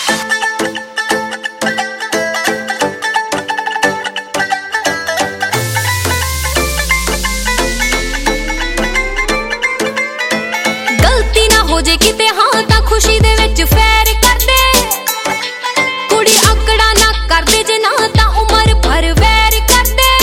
गलती ना हो जे किते हाँ तां खुशी दे विच फैर कर दे, कुड़ी आकड़ा ना कर दे जे ना तां उमर भर वैर कर दे।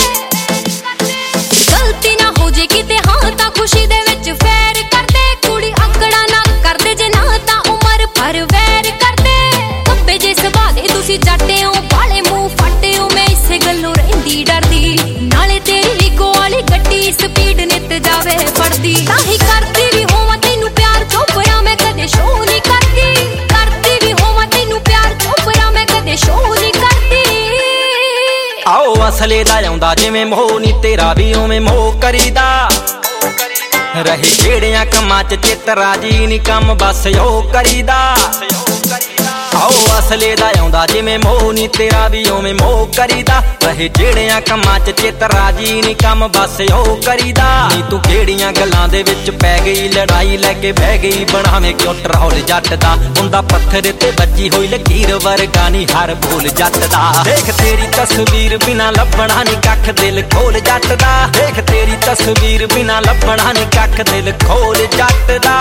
गलती ना हो जे किते हाँ तां खुशी दे विच फैर कर दे, कुड़ी आकड़ा ना कर दे जे ना तां उमर भर वैर कर दे। कब्बे जे सुभा दे तुसी जट्टे हो वाले मूंह फट्टे हो, मैं इसे गल्लों रहिंदी डरदी, नाले तेरी लीगो वाली गड्डी स्पीड नित जावे फड़दी। ताही करदी भी होवां तैनू प्यार चोपरा मैं कदे शो नहीं करदी, करदी भी होवां तैनू प्यार चोपरा मैं कदे शो नहीं करदी। आओ असले दा आउंदा जिवें मोह नी तेरा भी उवें मोह करीदा, रहे जेड़ियां कमां च चित राजी नी कम बस ओ करीदा। आओ असले दा आउंदा जिवें मोह नी तेरा भी उवें मोह करीदा, रहे जेड़ियां कमां च चित राजी नी कम बस ओ करीदा। नी तू केड़ियां गल्लां दे विच पै गई, लड़ाई लैके बह गई, बनावे क्यों टरौल जट दा, हुंदा पत्थर ते बज्जी होई लकीर वर्गा नी हर बोल जट दा। देख तेरी तस्वीर बिना लभणा नी कख दिल खोल जट दा, देख तेरी तस्वीर बिना लभणा नी कख दिल खोल जट दा।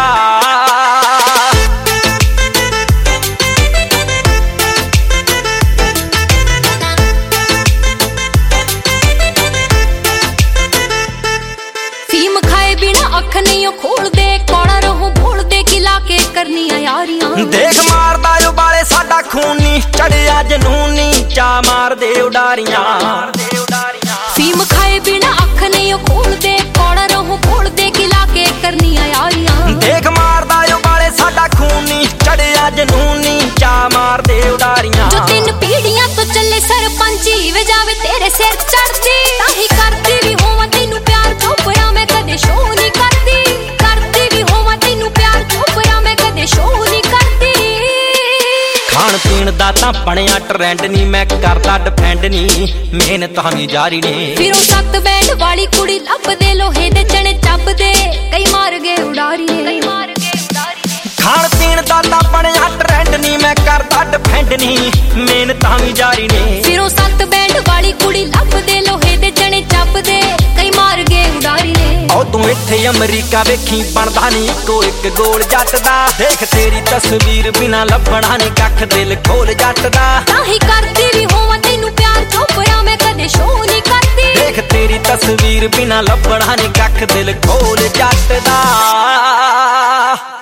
फीम खाए बिना अख नहीं खोल दे, कौड़ा रहूं भूल दे खिला के करनियां यारियां। देख मारदा ओ बाले साडा खूनी, चढ़िया जनूनी चा मार दे उडारियां। फीम खाए बिना अख नहीं खोल दे, कौड़ा रहूं भूल दे खिला के करनियां यारियां। देख मारदा ओ बाले साडा खूनी, चढ़िया जनूनी चा मार दे उडारियां। जो 3 पीढ़ियां तो चले सरपंची वे जावे तेरे सिर चढ़दी, ताही करदी भी होवां तैनू प्यार चोपरा मैं कदे शो नहीं करदी, करदी भी होवां तैनू प्यार चोपरा मैं कदे शो नहीं करदी। खाण पीण दा तां बणिया ट्रेंड नी, मैं करदा डिफेंड नी, मेहनत हमी जारी ने। फिर ओ 7 बैंड वाली कुड़ी लभदे, लोहे दे चने चबदे, कई मार गए उडारी ने। खाण पीण दा तां बणिया ट्रेंड नी, मैं करदा डिफेंड नी, मेहनत हमी जारी ने। फिर ओ 7 बैंड वाली कुड़ी लभदे, लोहे दे चने चबदे, कई मार गए उडारी ने। ओ तू इत्थे अमरीका वेखी बनदा नी इक्को एक गोल जट दा, देख तेरी तस्वीर बिना लभणा नी कख दिल खोल जट दा। ताही करदी भी होवां तैनू प्यार चोपरा मैं कदे शो नहीं करदी, देख तेरी तस्वीर बिना लभणा नी कख दिल खोल जट दा।